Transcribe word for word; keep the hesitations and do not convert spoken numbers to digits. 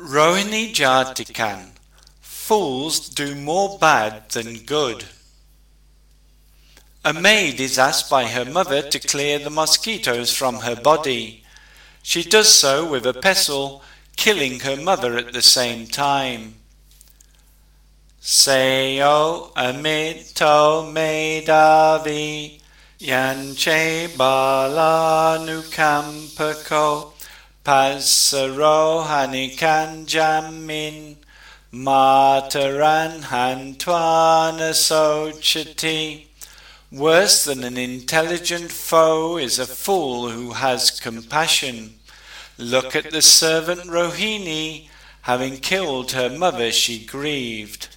Rohini Jatikan. Fools do more bad than good. A maid is asked by her mother to clear the mosquitoes from her body. She does so with a pestle, killing her mother at the same time. Seyo amito medavi yanche bala nukampako pasaro hanikan jamin mataran hantwana sochati. Worse than an intelligent foe is a fool who has compassion. Look at the servant Rohini. Having killed her mother, she grieved.